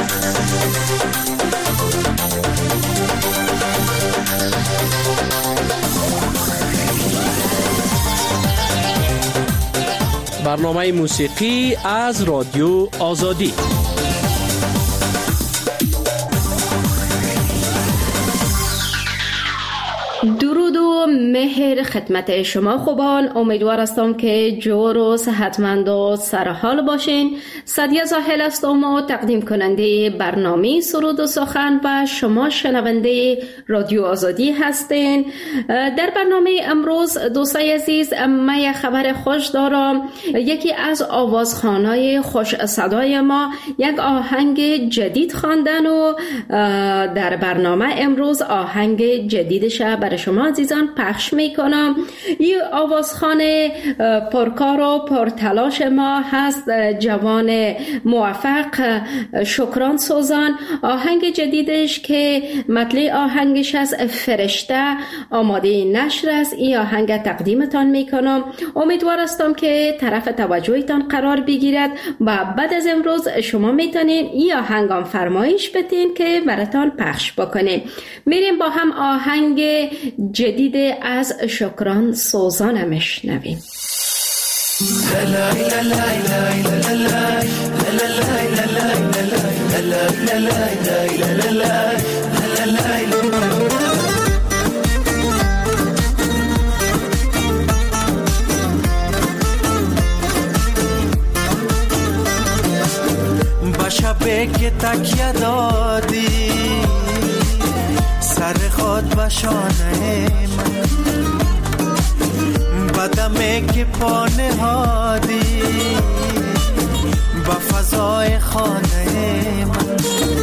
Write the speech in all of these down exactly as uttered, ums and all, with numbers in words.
برنامه موسیقی از رادیو آزادی. درود و مهر خدمت شما خوبان. امیدوار هستم که جور و صحتمند و سرحال باشین. سعدیه زاهل هستم و تقدیم کننده برنامه سرود و سخن و شما شنونده رادیو آزادی هستین. در برنامه امروز دوستای عزیز من یک خبر خوش دارم. یکی از آوازخوانای خوش صدای ما یک آهنگ جدید خواندن و در برنامه امروز آهنگ جدیدش برای شما عزیزان پخش میکنم. این آوازخوان پرکار و پرتلاش ما هست جوان موفق شکران سوزان. آهنگ جدیدش که مطلع آهنگش از فرشته آماده نشر است. این آهنگ تقدیمتان میکنم. امیدوار هستم که طرف توجهتان قرار بگیرد و بعد از امروز شما میتونین این آهنگ هم فرمایش بدین که براتان پخش بکنیم. میریم با هم آهنگ جدید از شکران سوزان میشنویم. با شبه که تکیه دادی سر خود به شانه من، بدمه که پا نهادی با فضای خانه من،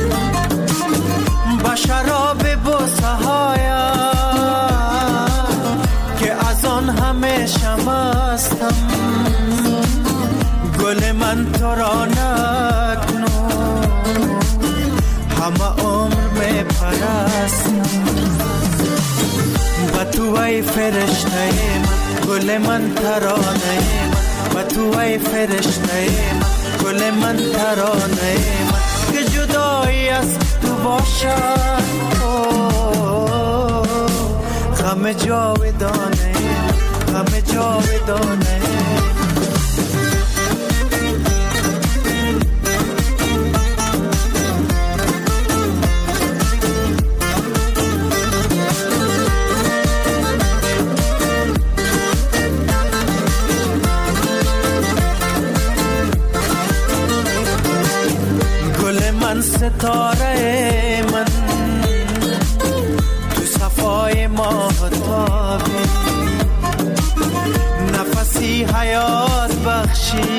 با شراب بوسه هایم که از آن همیشه مستم، گل من تو را نکنو همه عمر می پرستم، با تو ای فرشته من، گل من ترانه من، با تو ای فرشته من، گل من ترانه من، که جدایی از تو باشد غم جاودانه، غم جاودانه. ستاره من تو صفای ماهتابی، نفسی حیات بخشی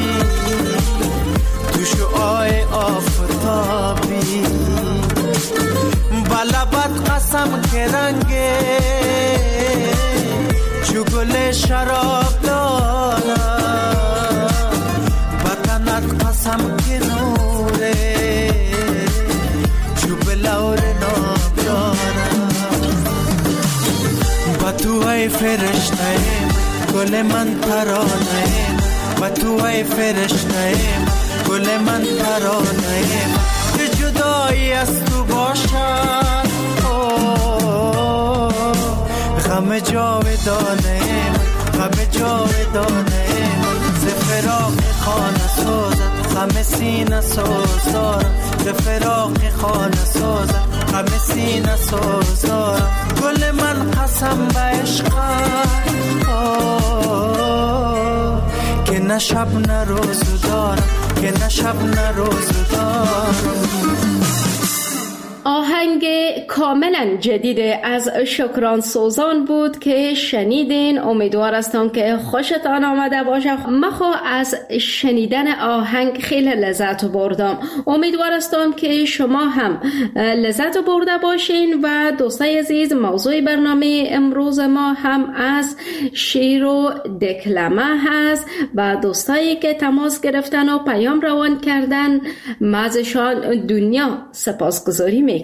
تو شعاع آفتابی، بلبت قسم که رنگه چو گل شراب دارم، بطنت قسم که نوره با تو ای فرشته گل من ترانه، با تو ای فرشته گل من ترانه، که جدایی از تو باشد غم جاودانه، غم جاودانه، ز فراق خانه سازد غم سینه سازدارم، ز فراق خانه سازد غم سینه سازدارم، گل من قسم به عشقت که نه شب نه روز دارم، که نه شب نه روز دارم. آهنگ کاملا جدید از شکران سوزان بود که شنیدین. امیدوار هستم که خوشتان آمده باشه. من خو از شنیدن آهنگ خیلی لذت بردم. امیدوار هستم که شما هم لذت برده باشین. و دوستای عزیز، موضوع برنامه امروز ما هم از شعر و دکلمه هست و دوستایی که تماس گرفتن و پیام روان کردن، من ازشان دنیا سپاسگزاری میکنم.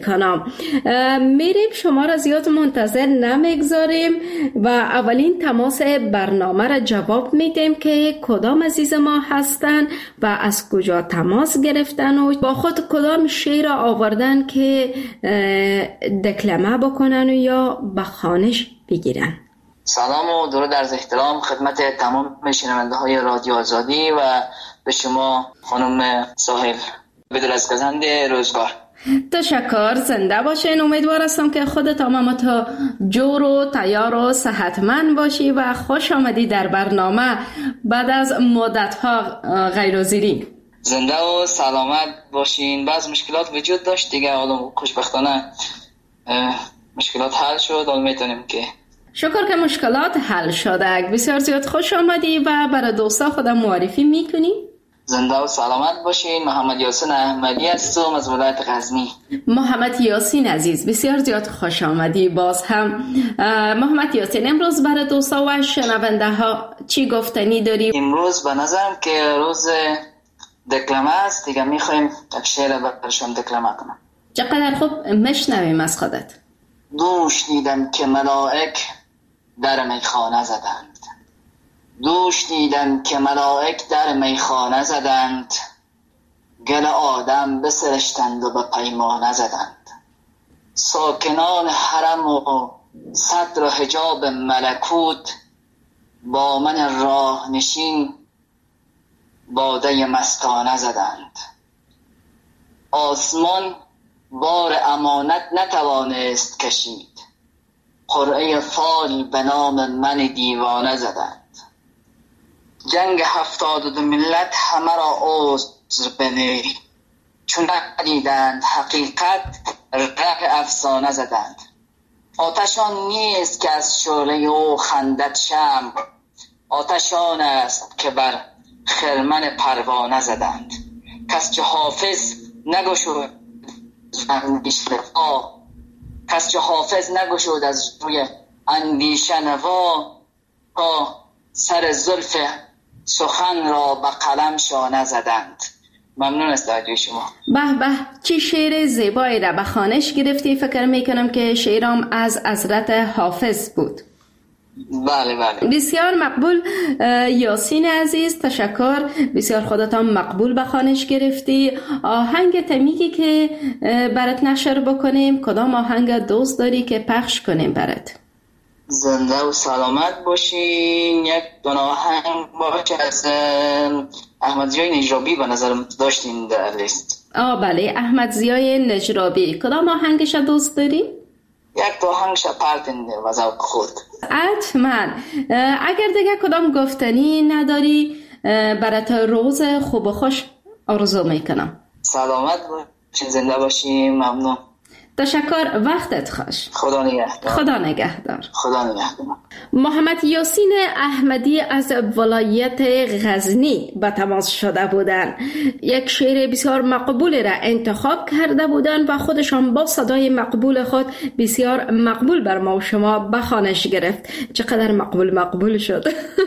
میریم، شما را زیاد منتظر نمیگذاریم و اولین تماس برنامه را جواب میدیم که کدام عزیز ما هستن و از کجا تماس گرفتن و با خود کدام شعر را آوردن که دکلمه بکنن و یا به خوانش بگیرن. سلام و درود عرض احترام خدمت تمام شنونده های رادیو آزادی و به شما خانم ساحل بدل از گزند روزگار. تشکر، زنده باشین. امیدوار هستم که خودت آمام تا جور و تیار و صحتمند باشی و خوش آمدی در برنامه بعد از مدت‌ها غیرحاضری. زنده و سلامت باشین. بعض مشکلات وجود داشت دیگه، حالا خوشبختانه مشکلات حل شد. حالا میتونیم که شکر که مشکلات حل شده. بسیار زیاد خوش آمدی و برای دوستا خودم معرفی میکنی؟ زنده و سلامت باشین. محمد یاسین احمدی هستم از ولایت غزنی. محمد یاسین عزیز بسیار زیاد خوش آمدی. باز هم محمد یاسین، امروز برای دوستا و شنونده ها چی گفتنی داری؟ امروز به نظرم که روز دکلمه است دیگه، میخوایم یک شعر برشان دکلمه کنم. چقدر خوب، مشنویم از خودت. دوش دیدم که ملائک در میخانه زدند، دوش دیدم که ملائک در میخانه زدند، گل آدم بسرشتند و به پیمانه زدند. ساکنان حرم و صدر و حجاب ملکوت، با من راه نشین باده مستانه زدند. آسمان بار امانت نتوانست کشید، قرعه فال به نام من دیوانه زدند. جنگ هفتاد و دو ملت همه را عذر بنه، چون ندیدند حقیقت ره افسانه زدند. آتشان نیست که از شعله او خندد شمع، آتشان است که بر خرمن پروانه زدند. کس چه حافظ نگشود اندیشه نوا، کس چه حافظ نگشود از روی اندیشه نوا، تا سر زلف سخن را به قلم شانه زدند. ممنون از توجه شما. به به، چی شعر زیبایی را به خوانش گرفتی. فکر میکنم که شعرام از حضرت حافظ بود. بله بله، بسیار مقبول یاسین عزیز، تشکر. بسیار خودتان مقبول به خوانش گرفتی. آهنگ تمیگی که برات نشر بکنیم کدام آهنگ دوست داری که پخش کنیم برات؟ زنده و سلامت باشین. یک دو آهنگ باشه از احمد ضیای نجرابی به نظرم داشتین در لیست. آه بله، احمد ضیای نجرابی. کدام آهنگش دوست داری؟ یک دو آهنگش پرتین و ذوق خود. حتما. اگر دیگه کدام گفتنی نداری برات روز خوب و خوش آرزو میکنم. سلامت باشین، زنده باشین. ممنون. تشکر، وقتت خوش. خدا نگهدار. خدا نگهدار. خدا نگهدار. محمد یاسین احمدی از ولایت غزنی به تماس شده بودند. یک شعر بسیار مقبول را انتخاب کرده بودند و خودشان با صدای مقبول خود بسیار مقبول بر ما و شما به خوانش گرفت. چقدر مقبول مقبول شد.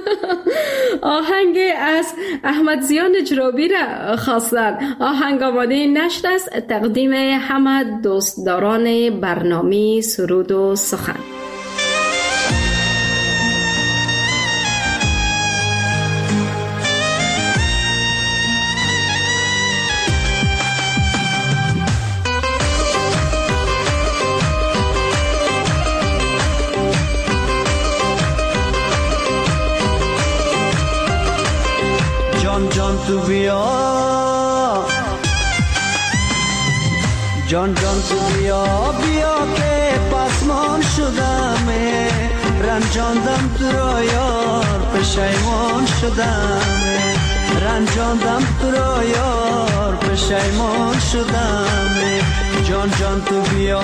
آهنگ از احمد ضیای نجرابی را خواستند. آهنگ آماده نشر است. تقدیم همه دوستداران برنامه سرود و سخن. جان جان تو بیا، جان جان تو بیا بیا که پسمان شدم، رنجاندم تو را یار پشیمان شدم، رنجاندم تو را یار پشیمان شدم. جان جان تو بیا،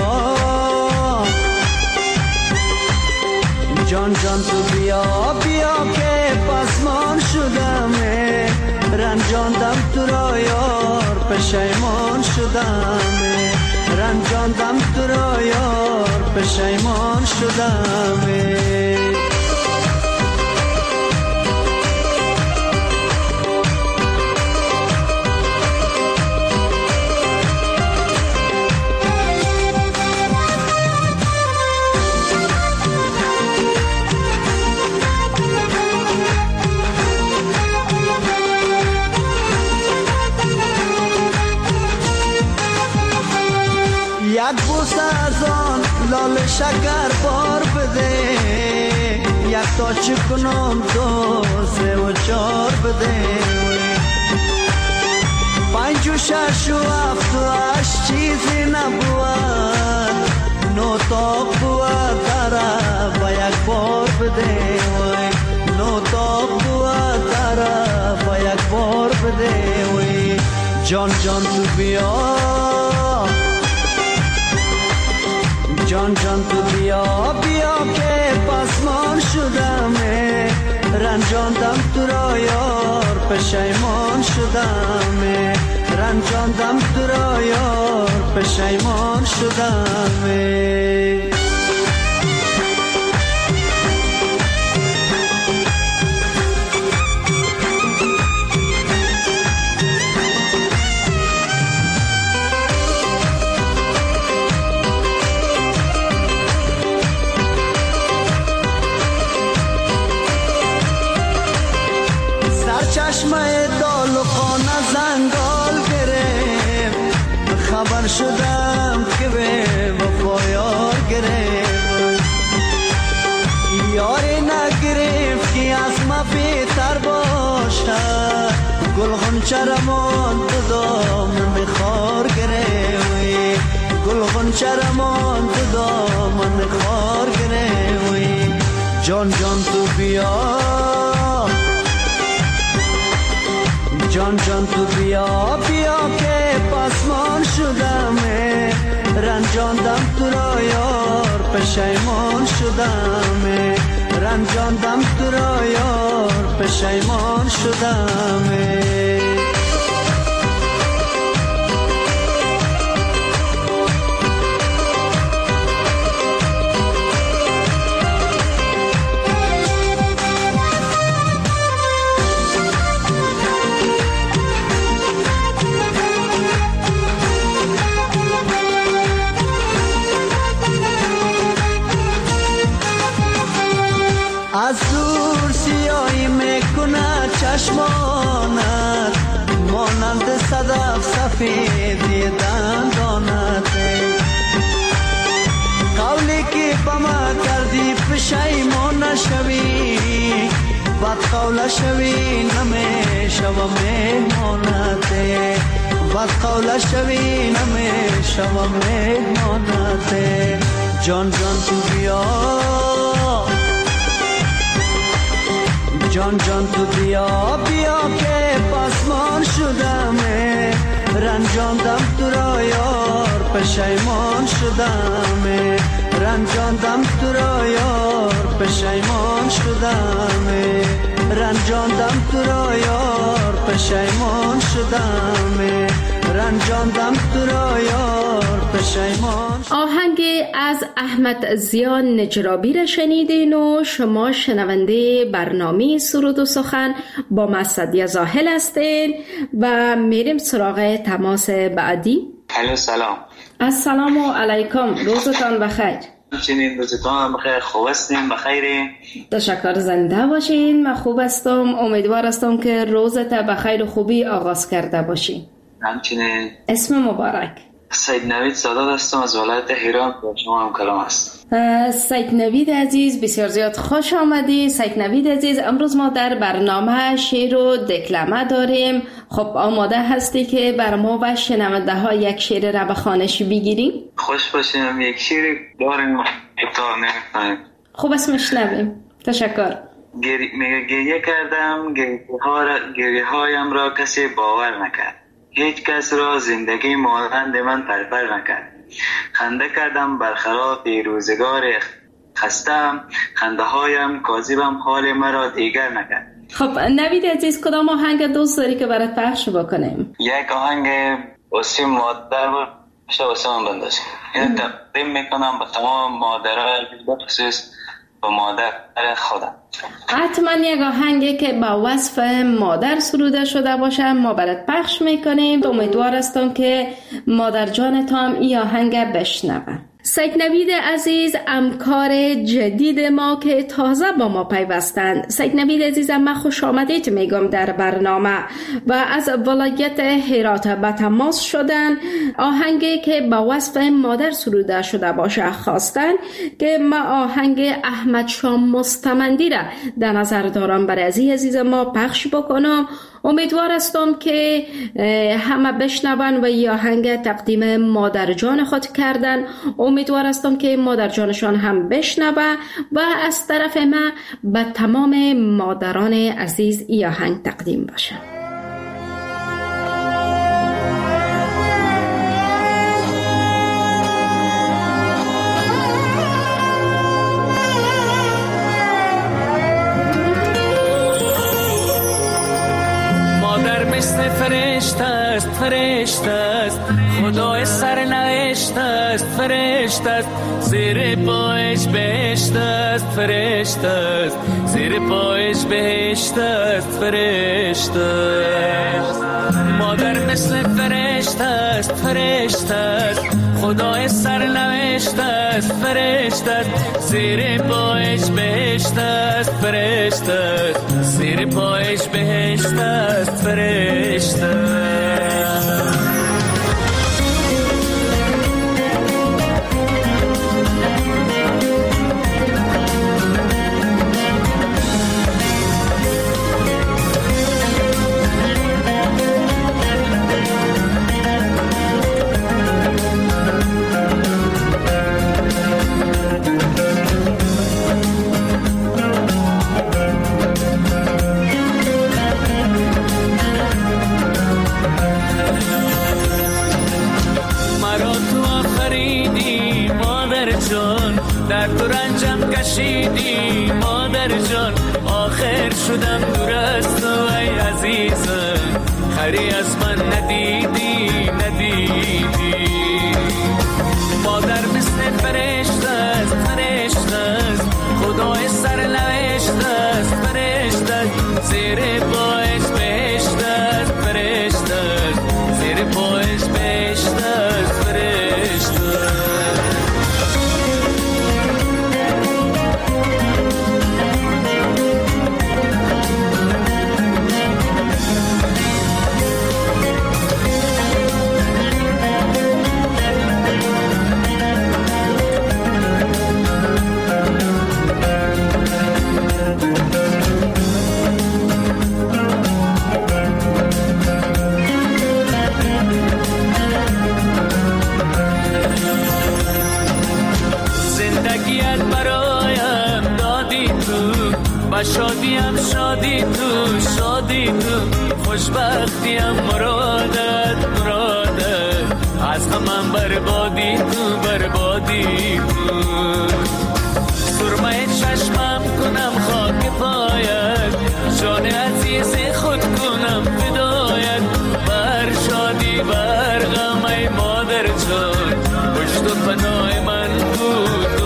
جان جان تو بیا بیا که پسمان شدم، رنجاندم تو را یار پشیمان شدم، رنجاندم تو را یار پشیمان شدم. یک بوسه از آن لال شکر بار بده، یک تا چی کنم دو سه و چار بده، پنج و شش و هفت و هشت چیزی نبود، نو تا بود طرف و یک بار بده، نو تا بود طرف و یک بار بده. جان جان تو بیا، جان جان تو بیا بیا که پسمان شدمه، رنجاندم تو را یار پشیمان شدمه، رنجاندم تو را یار پشیمان شدمه. چشمه دال و خانه زنگال گرفت، خبر شدم که به وفا یار گرفت، یاری نگرفت که از ما بهتر باشد، گل غنچه رمان تو دامن خار گرفت، گل غنچه رمان تو دامن خار گرفت. جان جان تو بیا، جان جان تو بیا بیا که پسمان شدمه، رنجاندم تو را یار پشیمان شدمه، رنجاندم تو را یار پشیمان شدمه. از دور سیاهی میکنه چشمانت، مانند صدف سفیدی دندانت، قولی که با ما کردی پشیمان نشوی، بد قول شوی نمیشوم مهمانت، بد قول شوی نمیشوم مهمانت. جان جان تو بیا، جان جان تو بیا بیا که پسمان شدمه، رنجاندم تو را یار پشیمان شدمه، رنجاندم تو را یار پشیمان شدمه، رنجاندم تو را یار پشیمان شدمه، رنجاندم تو را یار پشیمان. آهنگ از احمد ضیا نجرابی را شنیدین و شما شنونده برنامه سرود و سخن با من سعدیه زاهل هستین و میریم سراغ تماس بعدی. الو سلام. السلام علیکم، روزتان بخیر. چنین روزتان بخیر، خوب هستین؟ بخیرین؟ تشکر، زنده باشین. من خوب هستم، امیدوار هستم که روزت بخیر و خوبی آغاز کرده باشین. همچنین. اسم مبارک؟ سید نوید سادات هستم از ولایت هرات، با شما هم کلام است. سید نوید عزیز، بسیار زیاد خوش آمدی. سید نوید عزیز، امروز ما در برنامه شعر و دکلمه داریم. خب آماده هستی که بر ما و شنونده ها یک شعر را به خوانش بگیریم؟ خوش باشیم، یک شعر داریم ابتدا نمی‌کنیم. خوب است، میشنویم. تشکر. گری... میگه گریه کردم، گریه هایم را کسی باور نکرد، هیچ کس را زندگی مانند من پرپر نکرد، خنده کردم برخلاف روزگار خستم، خنده هایم کاذبم حال مرا دیگر نکرد. خب نوید عزیز، کدام آهنگ دوست داری که برات پخش بکنیم؟ یک آهنگ واسه مادر باشه، واسه من بندازیم. اینو تقدیم میکنم به تمام مادرها، بخصوص به مادر خودم. حتما یک آهنگی که با وصف مادر سروده شده باشه ما برات پخش میکنیم. امیدوار هستم که مادر جانت هم این آهنگ بشنوه. سید نوید عزیز همکار جدید ما که تازه با ما پیوستند. سید نوید عزیز ما خوش آمدید میگم در برنامه و از ولایت هرات به تماس شدن. آهنگی که با وصف مادر سروده شده باشه خواستن که ما آهنگ احمد شاه مستمندی را در نظر دارم برای عزیز ما پخش بکنم. امیدوار هستم که همه بشنون و یا آهنگ تقدیم مادر جان خود کردن. امیدوار هستم که مادر جانشان هم بشنوه و از طرف ما به تمام مادران عزیز ای آهنگ تقدیم باشه. مثل فرشته است فرشته است خدای سرنوشت است فرشته است زیر پایش بهشت است فرشته است زیر پایش بهشت است فرشته است مادر مثل فرشته است فرشته است خدای سرنوشت است فرشته است زیر پایش بهشت است فرشته است زیر پایش بهشت است فرشته است در تو رنجم کشیدی مادر جان آخر شدم دور از تو ای عزیزم خری از من ندیدی ندیدی مادر مثل فرشته است فرشته است خدای سرنوشت است فرشته است زیر پایش بهشت است فرشته است زیر پایش بهشت است فرشته است شادیم شادی تو شادی تو خوشبختیم مرادت مرادت از غمم بربادی تو بربادی تو سرمه چشمم کنم خاک پایت جان عزیز خود کنم فدایت بر شادی بر غم ای مادر جان پشت و پناه من بود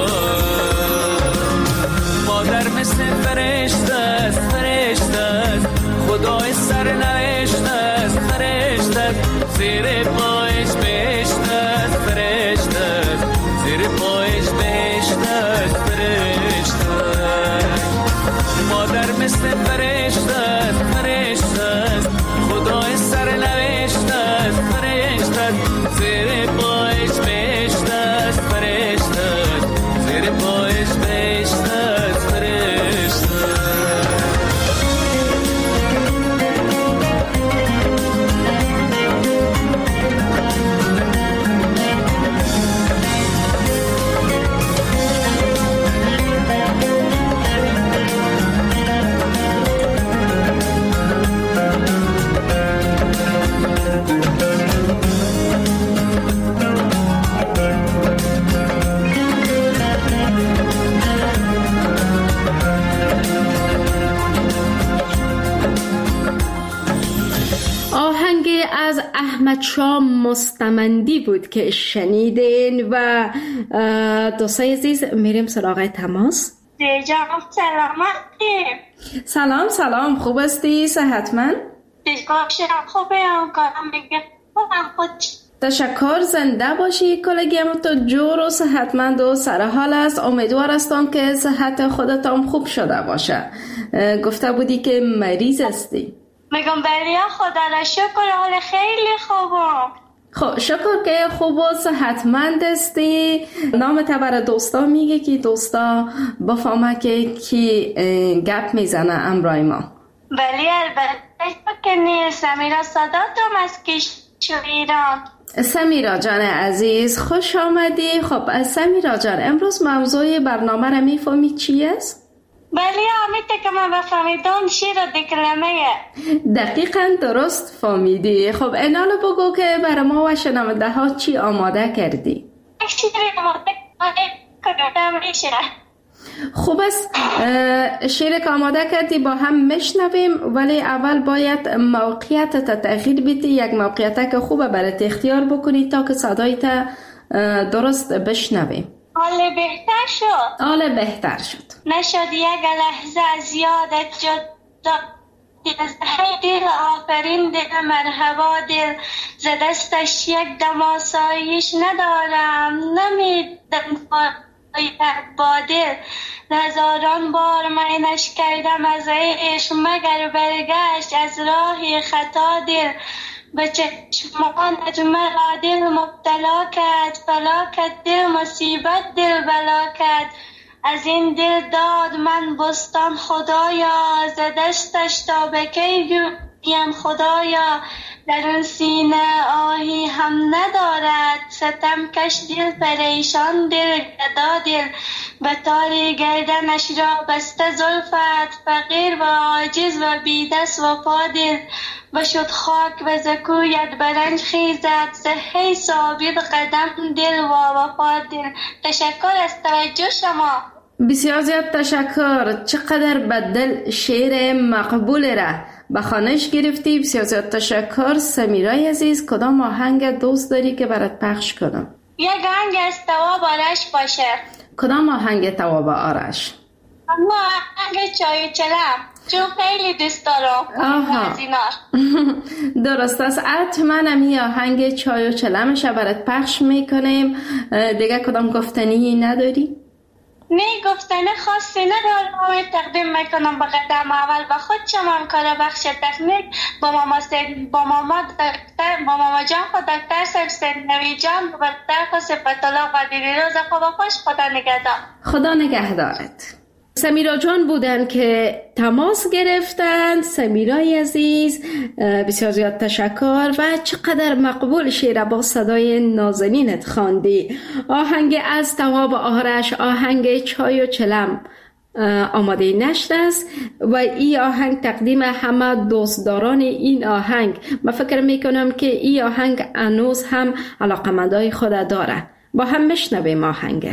مادر مثل فرشته است فرشته است خدای سرنوشت است فرشته است زیر پایش بهشت است فرشته است زیر پایش بهشت است فرشته است مادر مثل فرشته است فرشته است خدای سرنوشت است فرشته است زیر پایش بهشت است فرشته است زیر پایش بهشت است از احمد شاه مستمندی بود که شنیدین و دوستای عزیز میریم سراغ تماس. جناب سلامتی. سلام سلام خوب هستی؟ صحتمند؟ دیگاه خوبه هم کارم میگه خودم خود تشکر، زنده باشی. کلگیم تو جور و صحتمند و سرحال است. امیدوار هستم که صحت خودتان خوب شده باشه. گفته بودی که مریض هستی. میگم بله خدا را شکر، حال خیلی خوبم. خب شکر که خوب و صحتمند هستی. نام تا برای دوستا میگه که دوستا بفهمه که کی گپ میزنه امرای ما. بله البته که نیست. سمیرا صداتم از کشور ایران. سمیرا جان عزیز خوش آمدی. خب سمیرا جان امروز موضوع برنامه را میفهمی چی است؟ بله امیده که من بفهمیدم شیر دکلمه. دقیقا درست فهمیدی. خب اینالو بگو که برای ما و شنونده ها چی آماده کردی؟ شیر آماده کردم میشه. خوب است، شیر که آماده کردی با هم میشنویم، ولی اول باید موقعیت تغییر بدی. یک موقعیت که خوبه برای اختیار بکنی تا که صدایت درست بشنویم. حال بهتر شد. حال بهتر شد. نشد یک لحظه از یادت جدا، دل دل آفرین دل مرحبا دل، ز دستش یک دم آسایش ندارم، نمیدم با دل. هزاران بار منش کردم از عشق، مگر برگشت از راه خطا دل. به چشمانت مرا دل مبتلا کرد، فلا کرد دل مصیبت دل بلا کرد. از این دل داد من بستان خدایا، ز دستش تا به کی جویم خدایا. در اون سینه آهی هم ندارد، ستم کش دل پریشان دل گدا دل. به تاری گردنش را بسته زلفت، فقیر و عاجز و بی دست و پا دل. بشد خاک و زکویت برنج خیزد، زهی ثابت قدم دل و وفا دل. تشکر از توجه شما. بسیار زیاد تشکر. چقدر به دل شعر مقبول را به خوانش گرفتی. بسیار زیاد تشکر. سمیرای عزیز کدام آهنگ دوست داری که برات پخش کنم؟ یک آهنگ از تواب آرش باشه. کدام آهنگ تواب آرش؟ اما آهنگ چای چلم، چون خیلی دوست دارم. آها درست است. حتما همی آهنگ چای و چلمش برات پخش میکنیم. دیگه کدام گفتنی نداری؟ نه گفتنه خاصی ندارم. تقدیم میکنم به قدم اول و خود شما کار بخش تکنیک با ماما سید با ماما دکتر با ماما جان خود دکتر سید سید نوی جان و دکتر سپت الله قدیری روز خوب خوش. خدا نگهدار. خدا نگهدارت. سمیرا جان بودن که تماس گرفتند. سمیرای عزیز بسیار زیاد تشکر و چقدر مقبول شعر با صدای نازنینت خواندی. آهنگ از تواب آرش، آهنگ چای و چلم آماده نشد است و این آهنگ تقدیم همه دوستداران این آهنگ. من فکر میکنم که این آهنگ هنوز هم علاقمندای خود داره. با هم میشنویم آهنگ.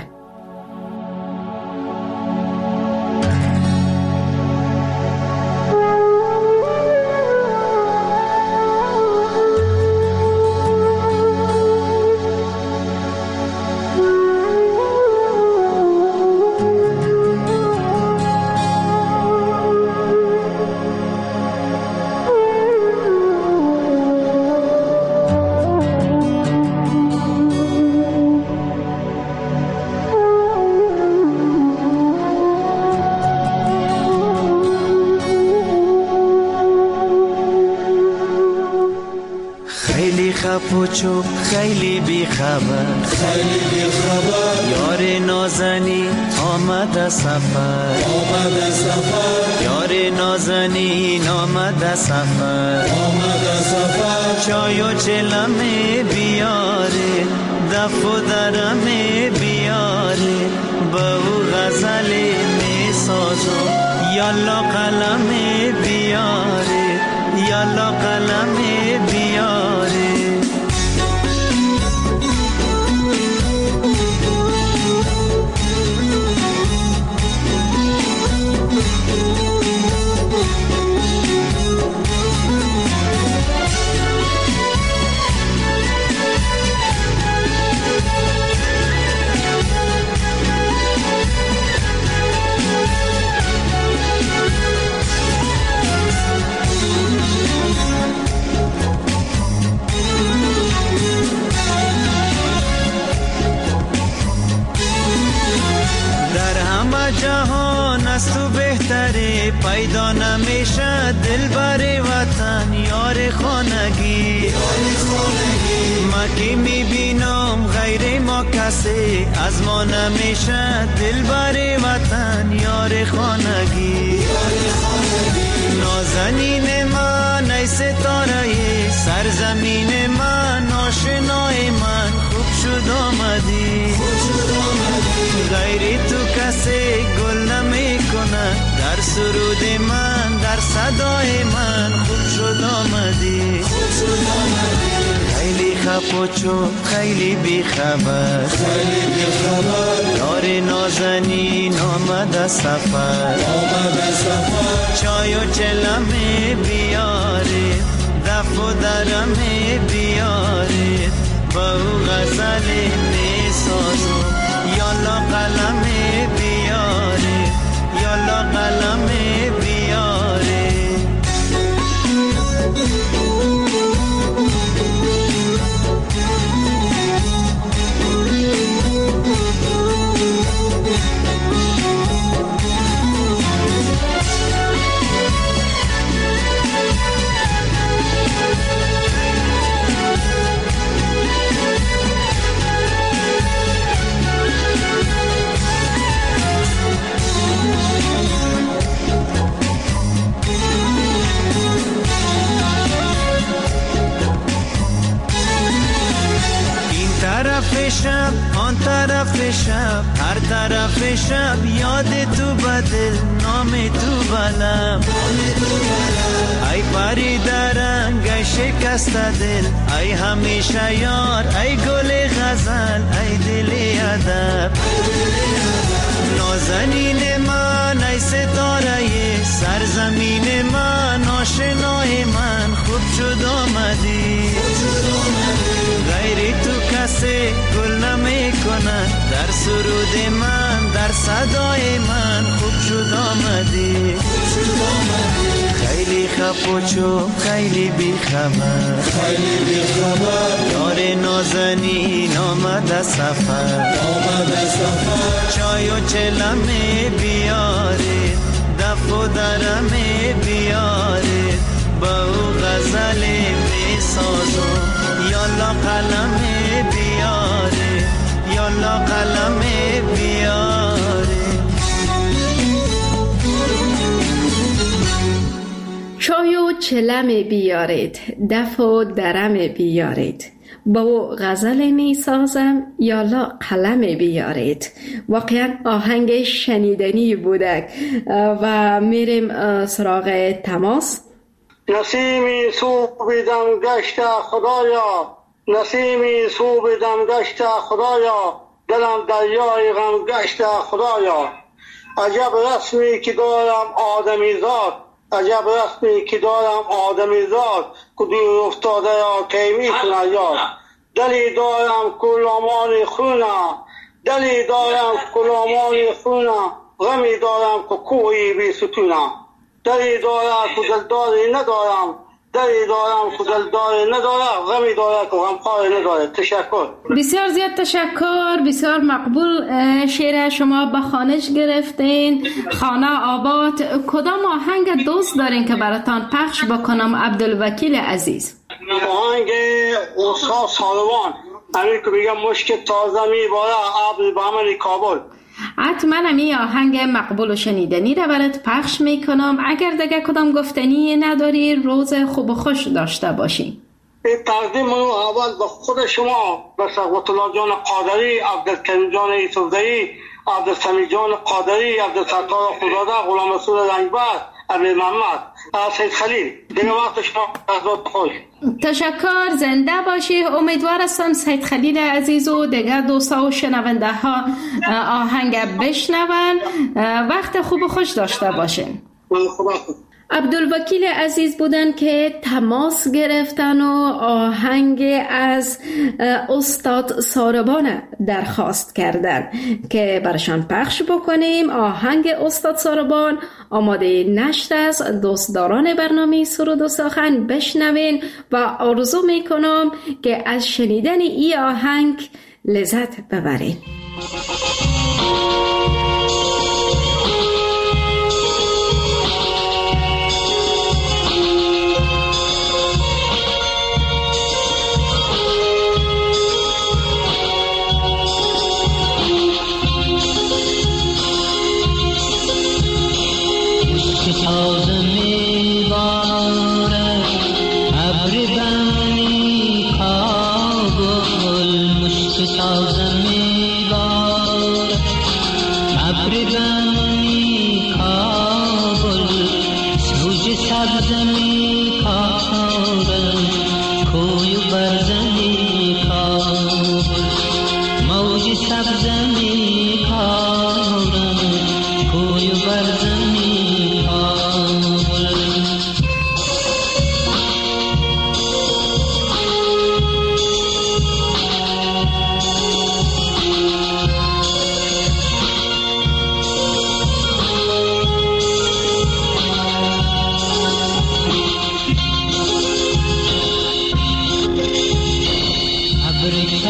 پوچو خیلی بی خبر، خیلی بی خبر. یار نازنی آمد سفر، آمد سفر. یار نازنین آمد سفر، آمد سفر. چای و چلم بیاره، دف و درم بیاره. با او غزل می سازم، یالا قلم بیاره، یالا قلم بیاره. پیدا نمیشه دلبر وطن یار خانگی. ما که میبینم غیر ما کسی از ما نمیشه دلبر وطن یار خانگی. نازنین من ای ستاره سرزمین من آشنای من خوب شد آمدی. غیر تو کسی گل نمی کنه در سرود من در صدای من خوب شد آمدی. خیلی خفوچو خیلی بیخبر یار نازنین آمده سفر. چای و چلمه بیاره دف و درمه بیاره با او غزل می سازم. یالا قلمه بیاره یالا قلمه بیاره. شب آن طرف شب هر طرف شب یاد تو بدل نام تو بلم. ای پری درنگ ای شکست دل ای همیشه یار ای گل غزل ای دل ادب. نازنین من ای ستاره سرزمین من آشنای من خوب شد آمدی. غیر تو کسی گل نمی کنه در سرود من در صدای من خوب شد آمدی. خیلی خفوچو خیلی بیخبر یار نازنین آمده سفر. چای و چلمه بیاره دف و درمه بیاره با او غزل می سازم. یالا قلمه بیاره یالا قلمه بیاره. چای و چلم بیارید دف و درم بیارید با غزل می سازم یالا قلم بیارید. واقعا آهنگ شنیدنی بوده و میریم سراغ تماس. نسیمی صبح دم گشت خدایا نسیمی صبح دم گشت خدایا دلم دریای غم گشت خدایا. عجب رسمی که دارم آدمی زاد عجب رسمی که دارم آدمی زاد که دور افتاده را کی میکنه یاد. دلی دارم کلامان خونه دلی دارم کلامان خونه غمی دارم که کوهی بی ستونه. دلی دارم که دلداری ندارم دلی دارم که دلداری ندارم غمی دارم که غمخواری ندارم. تشکر. بسیار زیاد تشکر. بسیار مقبول شعر شما به خانش گرفتین. خانه آباد کدام آهنگ دوست دارین که براتان پخش بکنم عبدالوکیل عزیز؟ آهنگ استاد سالوان همین که بگم مشک تازه میباره عبد بهمن کابل. حتما همی آهنگ مقبول و شنیدنی رو برات پخش میکنم. اگر دیگه کدام گفتنی نداری روز خوب و خوش داشته باشین. تقدیم رو اول به خود شما به سقوط الله جان قادری عبدالکریم جان یوسفزئی عبدالسمیع جان قادری عبدالستار خداده غلام رسول رنگبر عبد محمد سید خلیل. دیگه وقت شما از خوش. تشکر. زنده باشی. امیدوار هستم سید خلیل عزیز و دیگر دوستا و شنونده ها آهنگ بشنون. وقت خوب و خوش داشته باشین. عبدالوکیل عزیز بودن که تماس گرفتن و آهنگ از استاد ساربان درخواست کردن که برشان پخش بکنیم. آهنگ استاد ساربان آماده نشت است. دوستداران برنامه سرود و سخن بشنوین و آرزو میکنم که از شنیدن این آهنگ لذت ببرین.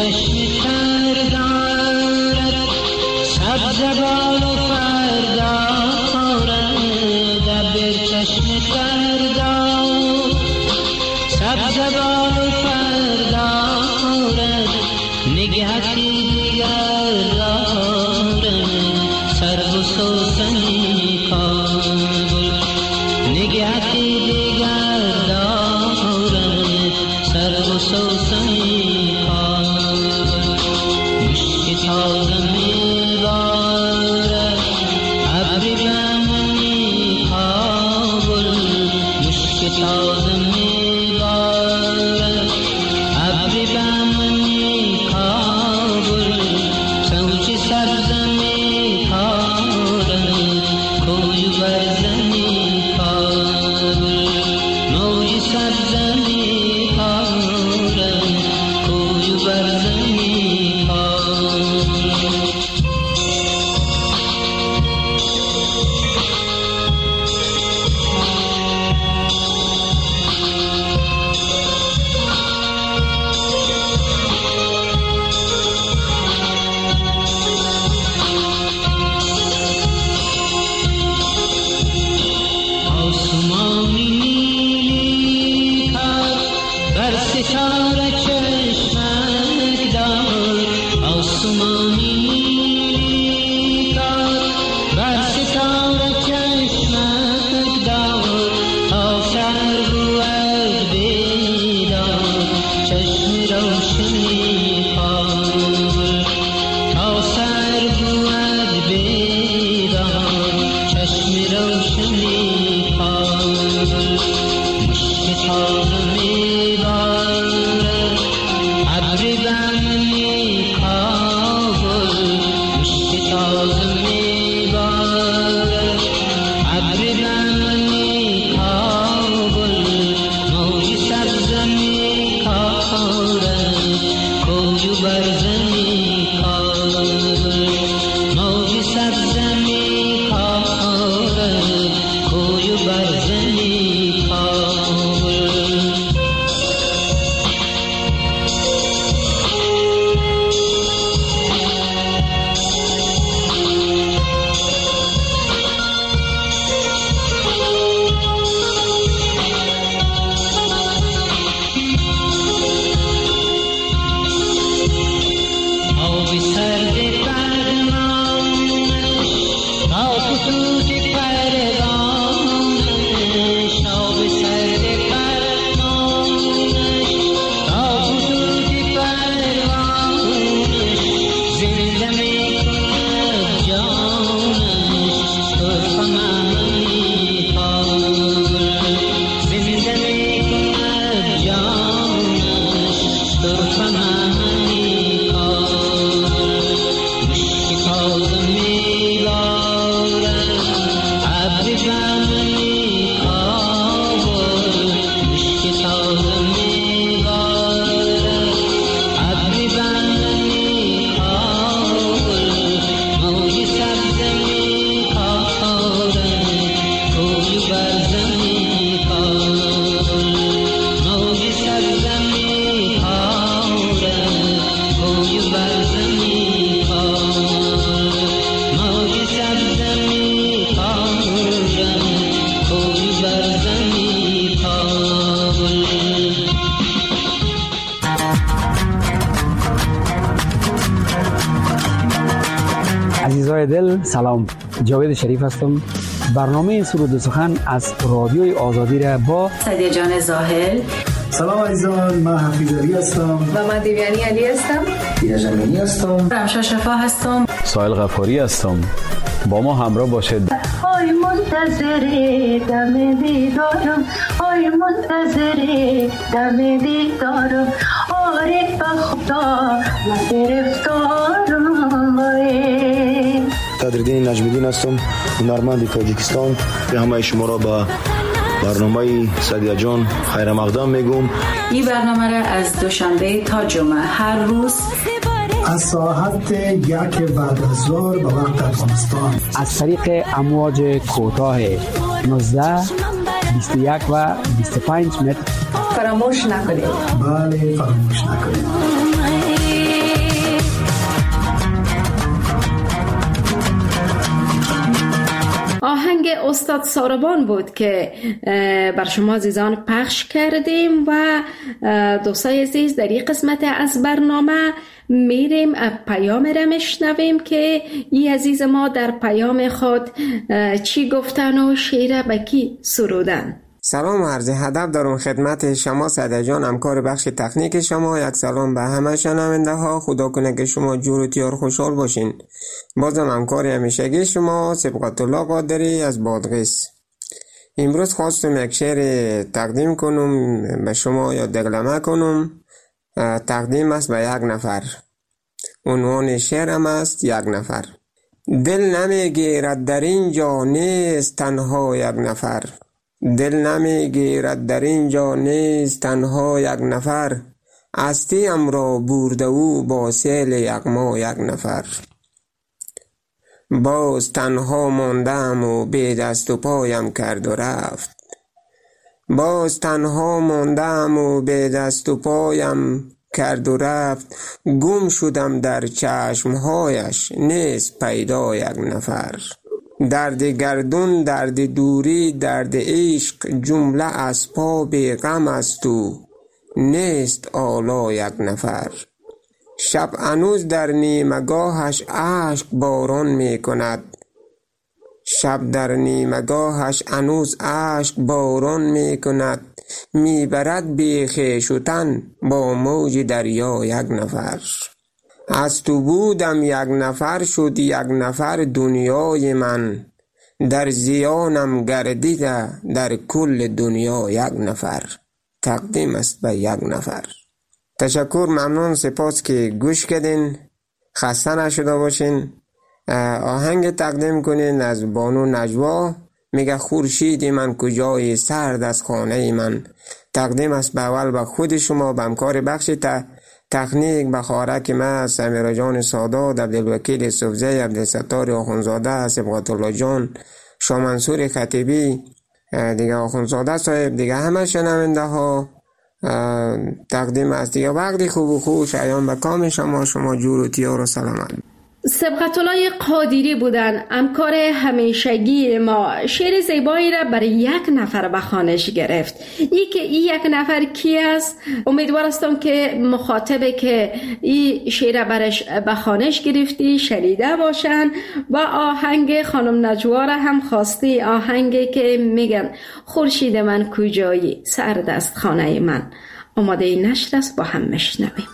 چشم تر دارد سبز بال و فردا خورد در چشم تر دارد سبز بال و فردا خورد نگهتی دیگر دارد سر و سوسنی کابل نگهتی دیگر دارد سر و سوسنی کابل مشک تازه می بارد ابری بمنی کابل مشک تازه می بارد ابری بمنی کابل سوچ سبزمی کارد کوی برزنی کابل موج سبزمی کارد کوی برزنی کابل آسمانی نیلی پر بر ستاره چشمک دار آسمانی نیلی پر بر ستاره چشمک دار تا سر بود بیدار چشم روشنی کابل تا سر بود بیدار چشم روشنی کابل مشک تازه می بارد ابری بمنی کابل مشک تازه می بارد ابری بمنی کابل موج سبزمی کارد کوی برزنی کابل موج سبزمی کارد کوی برزنی کابل آب سرد پرمانش تا خطوط پروانش آب سرد پرمانش تا خطوط پروانش زنده می کند جانش طرف مهمی کابل زنده می کند جانش طرف مهمی کابل مشک تازه می بارد ابری بمنی کابل مشک تازه می بارد ابری بمنی کابل موج سبزمی کارد کوی برزنی کابل موج سبزمی کارد کوی برزنی کابل موج سبزمی کارد کوی برزنی کابل عزیزای دل سلام، جاوید شریف هستم. برنامه سرود و سخن از رادیوی آزادی را با سدیه جان زاهل. سلام عزیزان، من حفیظ علی هستم و من دیویانی علی هستم. دینا جمینی هستم. رمشا شفا هستم. سایل غفاری هستم. با ما همراه باشید. آی منتظر دم دیدارم، آی منتظر دم دیدارم، آره به خدا من گرفتارم. قدردین نجمیدین هستم، هنرمند تاجیکستان. به همه شما را به برنامه سدیه جان خیر مقدم میگم. این برنامه را از دوشنبه تا جمعه هر روز از ساعت یک بعد از ظهر به وقت افغانستان از طریق امواج کوتاه نوزده، بیست و یک و بیست و پنج متر فراموش نکنید. بله فراموش نکنید. استاد ساربان بود که بر شما عزیزان پخش کردیم و دوستای عزیز در این قسمت از برنامه میریم پیام را میشنویم که این عزیز ما در پیام خود چی گفتن و شعر به کی سرودن. سلام و عرض ادب دارم خدمت شما سعدی جان، همکار بخش تکنیک شما. یک سلام به همه شنونده ها. خدا کنه که شما جور و تیار خوشحال باشین. بازم همکار همیشگی شما سبقت الله قادری از بادغیس. امروز خواستم یک شعر تقدیم کنم به شما یا دگلمه کنم. تقدیم است به یک نفر. عنوان شعرم است یک نفر. دل نمیگیرد در اینجا نیست تنها یک نفر. دل نمیگیرد در اینجا نیست تنها یک نفر. هستیم را برده او با سیل یغما یک نفر. باز تنها ماندم و بی دست و پایم کرد و رفت. باز تنها ماندم و بی دست و پایم کرد و رفت. گم شدم در چشمهایش نیست پیدا یک نفر. درد گردون، درد دوری، درد عشق جمله اسباب غم است و نیست آلا یک نفر. شب هنوز در نیمگاهش اشک باران می کند. شب در نیمگاهش هنوز اشک باران می کند. می برد بی خویش و تن با موج دریا یک نفر. از تو بودم یک نفر شد یک نفر دنیای من. در زیانم گردیده در کل دنیا یک نفر. تقدیم است به یک نفر. تشکر، ممنون، سپاس که گوش کردین. خسته نشده باشین. آهنگ تقدیم کنین از بانو نجوا. میگه خورشید من کجای سرد از خانه من. تقدیم است به اول به خود شما، به همکار بخش ت... تکنیک، به خارک من سمیرا جان سادات، عبدالوکیل صوفزی، عبدالستار آخونزاده، سبقت الله جان، شاه منصور خطیبی، دیگه آخونزاده صاحب، دیگه همه شنونده ها. تقدیم است دیگه. وقتی خوب و خوش ایام به کام شما. شما جور و تیار و سلامت. سبقت الله قادری بودن، همکار همیشگی ما. شعر زیبایی را برای یک نفر به خوانش گرفت. ای که این یک نفر کی است؟ امیدوار هستم که مخاطبه که این شعر برش به خوانش گرفتی شنیده باشن و آهنگ خانم نجوا را هم خواستی. آهنگی که میگن خورشید من کجایی سرد است خانه من. آماده نشر است، با هم میشنویم.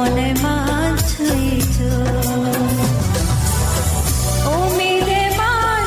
امید من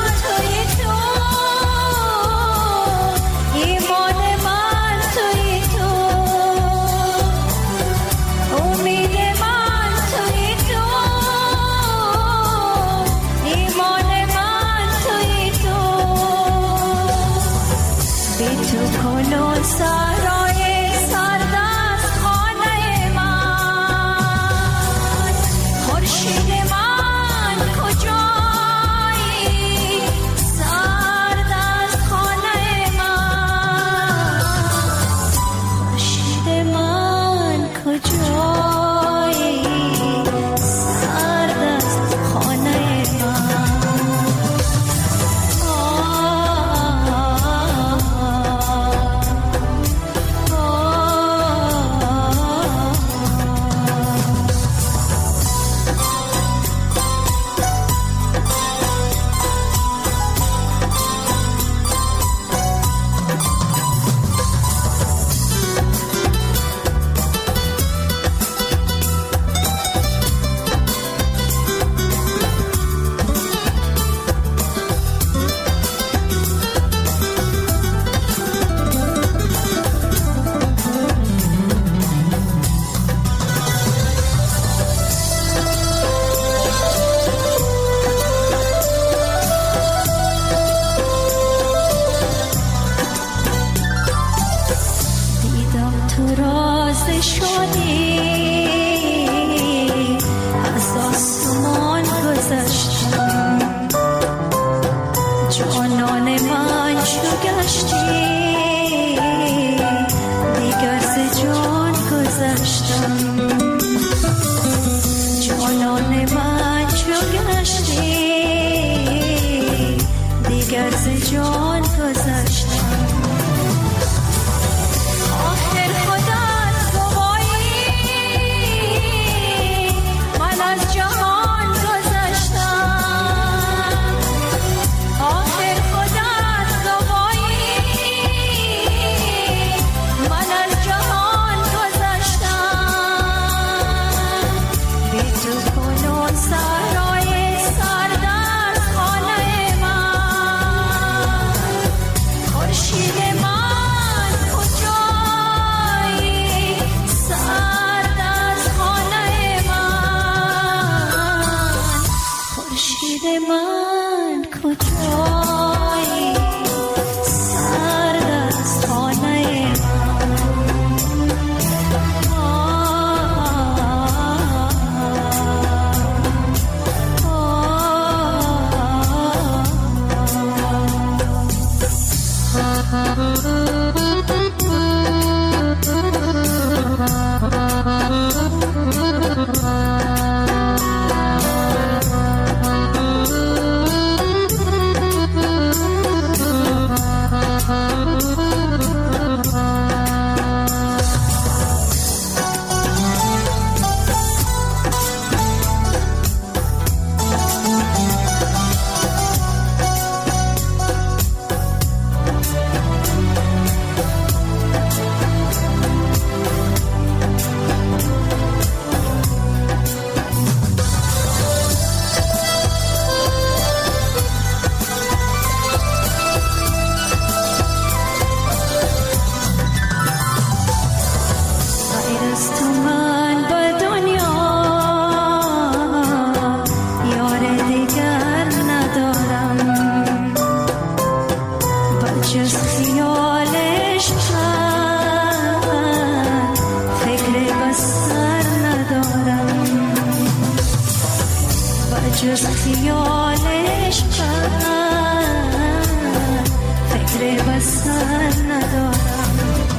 جز خیالش من فکر وصل ندارم.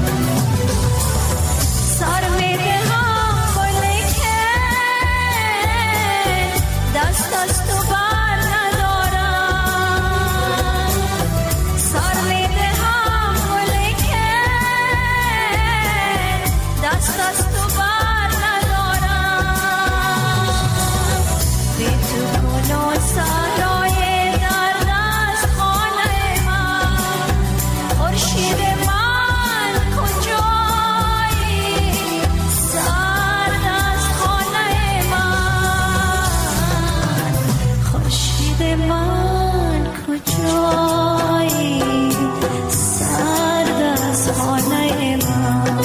سر میده هم گلی که دست از تو بر ندارم. سر میده هم گلی که دست از تو بر ندارم. بی تو گل و سرای در دست خانه من، خورشید من کجایی سرد از خانه من، خورشید من کجایی سرد از خانه من.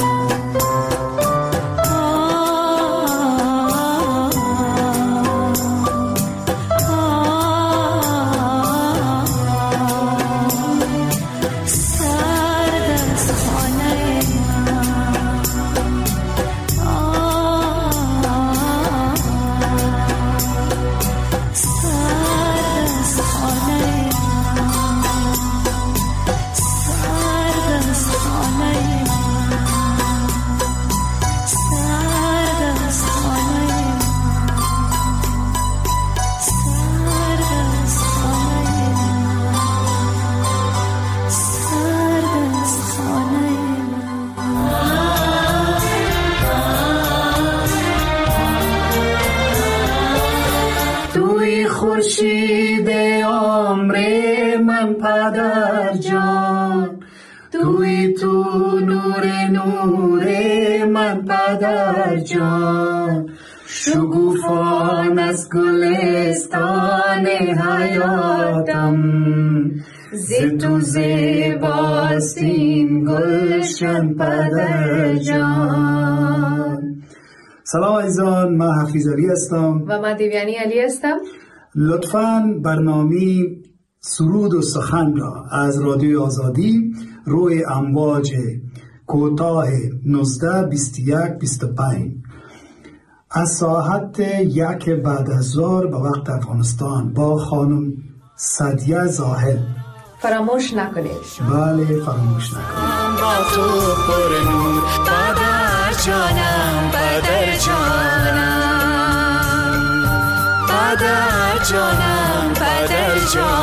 خورشید عمر من پدر جان، توی تو نور نور من پدر جان، شگوفان از گلستان حیاتم، ز تو زیباست این گلشن پدر جان. سلام عزیزان، من حفیظ علی هستم و من دیویانی علی هستم. لطفاً برنامه سرود و سخن را از رادیوی آزادی روی امواج کوتاه نوزده بیست و یک بیست و پنج از ساعت یک بعد از ظهر به وقت افغانستان با خانم سعدیه زاهل فراموش نکنید. بله فراموش نکنید. با تو پر نور پدر جانم، پدر جانم، پدر جانم، پدر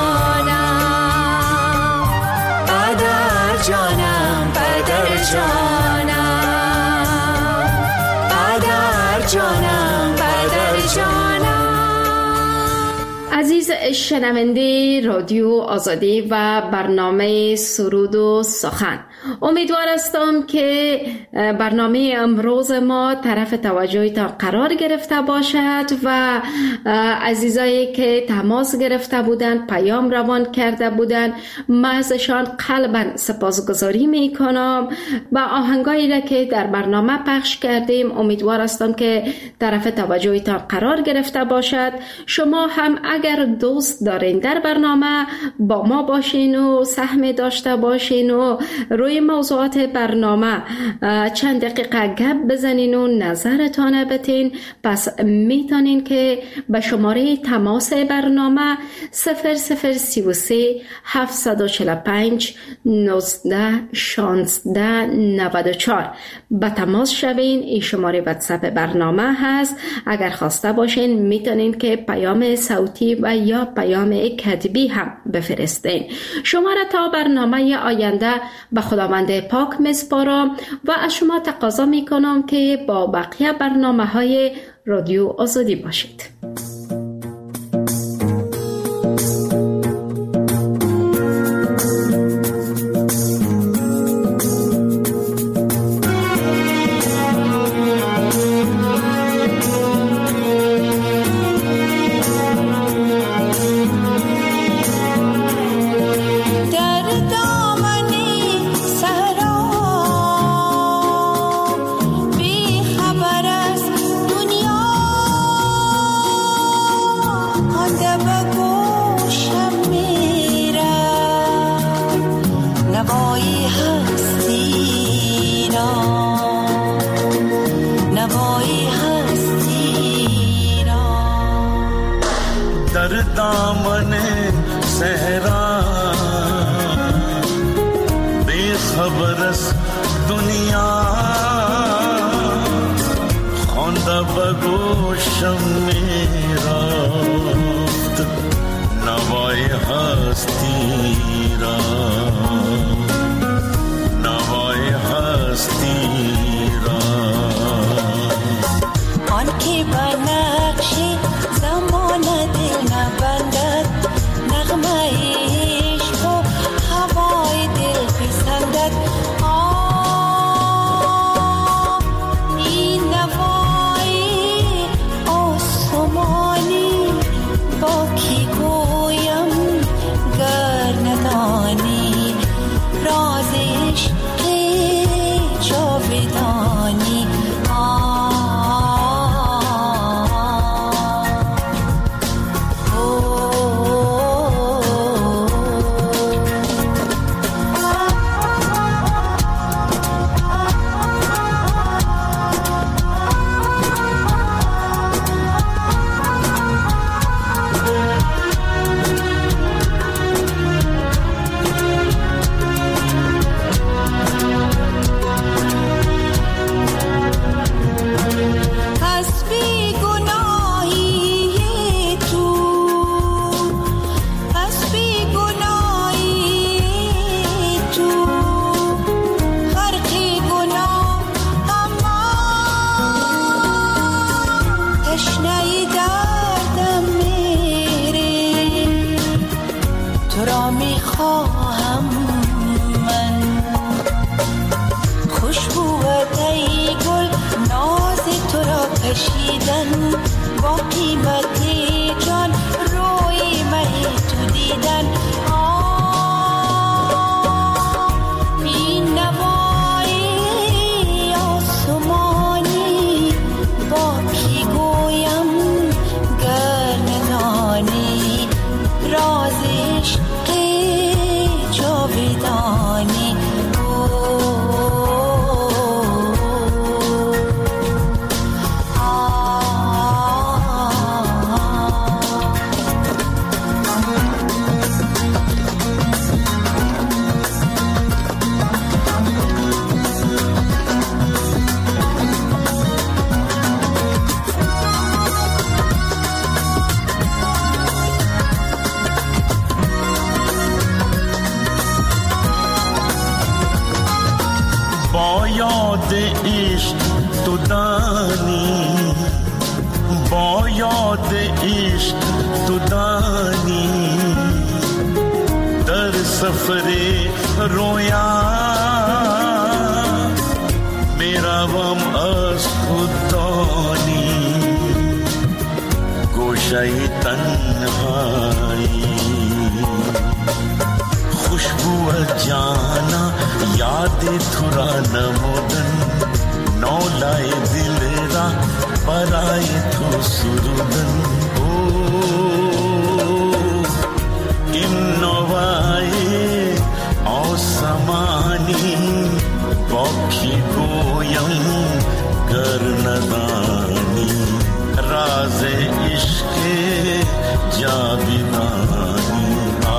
جانم، پدر جانم، پدر جانم، پدر جانم، پدر جانم. عزیز شنونده رادیو آزادی و برنامه سرود و سخن، امیدوار هستم که برنامه امروز ما طرف توجهتان قرار گرفته باشد و عزیزایی که تماس گرفته بودند، پیام روان کرده بودند، من ازشان قلباً سپاسگزاری می کنم و آهنگایی را که در برنامه پخش کردیم امیدوار هستم که طرف توجهتان قرار گرفته باشد. شما هم اگر دوست دارین در برنامه با ما باشین و سهم داشته باشین و روی موضوعات برنامه چند دقیقه گپ بزنین و نظرتان بتین، پس میتونین که به شماره تماس برنامه صفر صفر سی و سه هفتصد و چهل و پنج نوزده شانزده نود و چهار به تماس شوین. این شماره واتساپ برنامه هست. اگر خواسته باشین میتونین که پیام صوتی و یا پیام کتبی هم بفرستین. شما را تا برنامه آینده به خداوند پاک میسپارم و از شما تقاضا میکنم که با بقیه برنامه های رادیو آزادی باشید. بی خبر از دنیا दामन सहरा बेखबर است دنیا خوانده به گوشم میرفت نوای هستی را نوای هستی را آن که به نقش زمان دل نبندد نغمه عشق و هوای دل پسندد آه این نوای آسمانی با کی گویم گر ندانی راز عشق جاودانی با قیمت جان روی مه تو دیدن آه این نوای آسمانی با کی گویم گر ندانی راز عشق جاودانی یاد عشق تو دانی با یاد عشق تو دانی در سفر رویا میروم از خوددانی گوشه تنهایی خوشبو جانا یاد تو را نمودن نولای دل را برای تو سرودن او این نوای آسمانی با کی گویم گر ندانی راز عشق جاودانی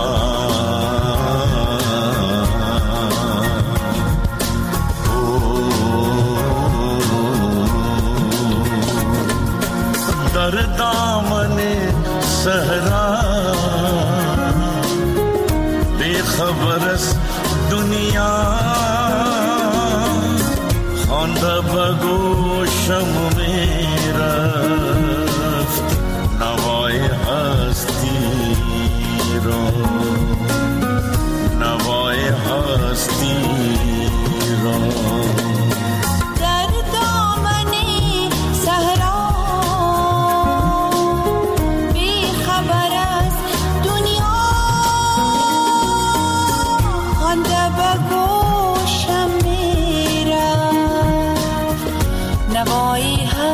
در دامن صحرا بیخبر است دنیا خوانده به گوشم میرفت نوای هستی را نوای هستی را نوای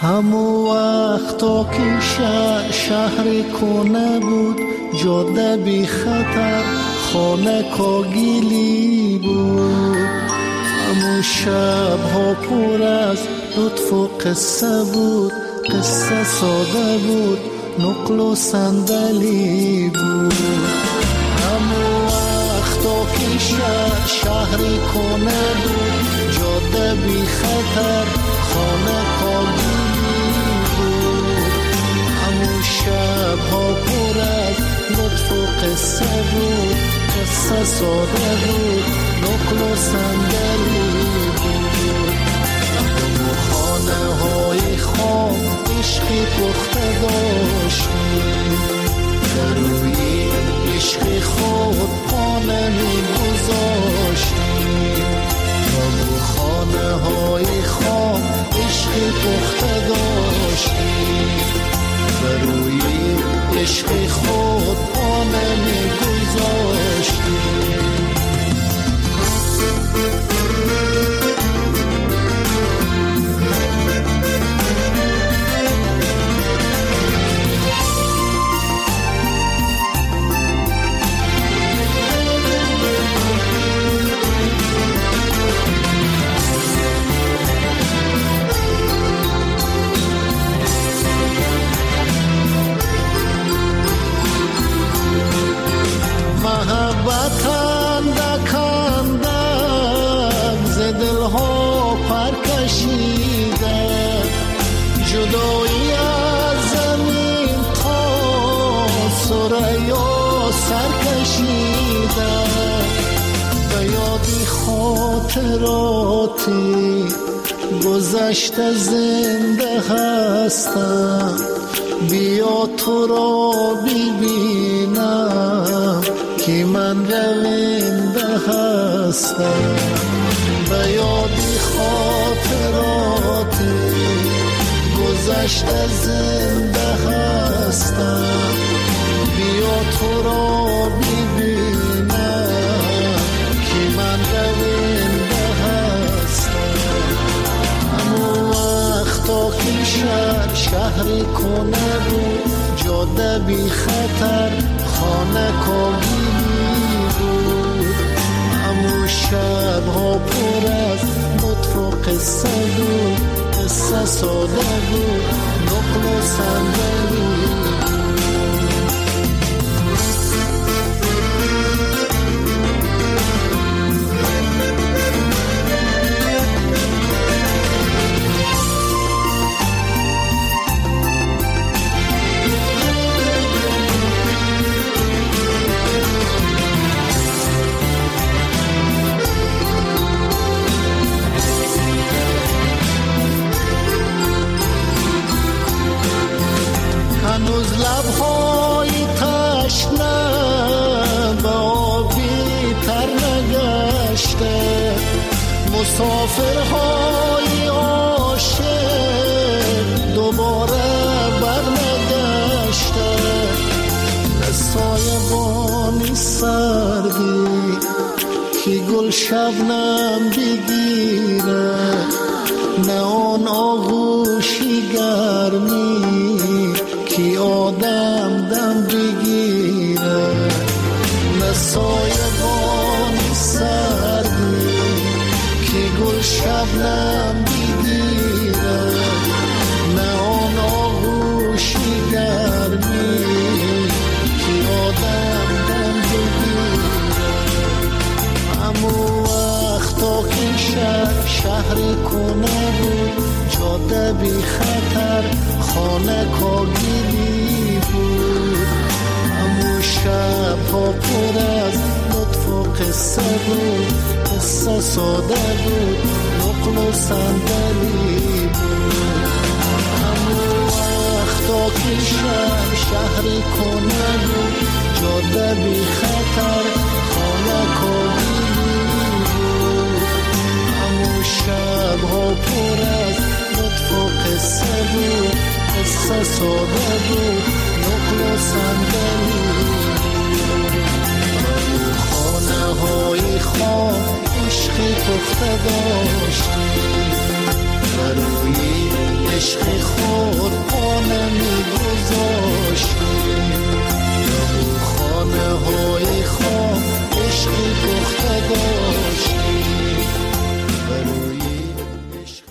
همو وقتا که شهر شهر کنه بود، جاده بی خطر خانه کاگیلی بود. همو شب ها پر از لطف و قصه بود، قصه ساده بود، نقل و صندلی بود. همو وقتا که شهر شهر کنه بود، جاده بی خطر خانه کاگیلی بود. همو شب ها پر از لطف و قصه بود، قصه ساده بود، نقل و صندلی بود. همو خانه های خام عشقی پخته داشتیم، در روی عشق خود پانه می گذاشتیم. همو خانه های خام عشقی پخته داشتیم، در روی عشق خود پانه می گذاشتیم. جدایی از زمین تا سریا سر کشیده، به یادی خاطراتی گذشته زنده هستم. بیا تو را ببینم که من رونده هستم. به یادی خاطراتی گذشته زنده هستم. بیا تو را ببینم که من رونده هستم. همو وقتا که شهر شهر کنه بود، جاده بی خطر خانه کاگیلی بود. همو شب ها پر از لطف و قصه بود، قصه ساده بود، نقل و صندلی هنوز لبهای تشنه به آبی تر نگشته، مسافرهای عاشق دوباره بر نگشته. نه سایبانی سردی که گل شبنم بگیره، نه آن آغوشی گرمی که آدم دم بگیره. نه سایبانی سردی که گل شبنم بگیره، نه آن آغوشی گرمی که آدم دم بگیره. همو وقتا که شهر شهر کنه بود، جاده بی خطر خانه کاگیلی بود. همو شب ها پر از لطف و قصه بود، قصه ساده بود، نقل و صندلی بود. همو وقتا که شهر شهر کنه بود، جاده بی خطر خانه کاگیلی بود. همو شب ها پر از لطف و قصه بود، قصه ساده بود، نقل و صندلی بود. خانه های خام عشقی پخته داشتیم،